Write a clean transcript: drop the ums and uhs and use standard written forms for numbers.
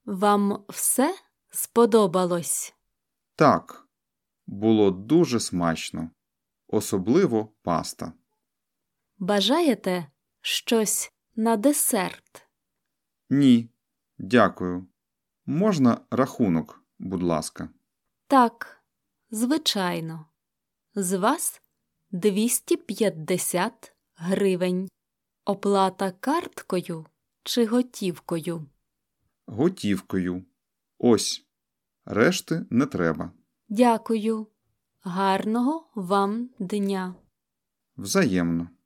Вам все сподобалось? Так, було дуже смачно. Особливо паста. Бажаєте щось на десерт? Ні, дякую. Можна рахунок, будь ласка? Так, звичайно. З вас 250 гривень. Оплата карткою чи готівкою? Готівкою. Ось. Решти не треба. Дякую. Гарного вам дня. Взаємно.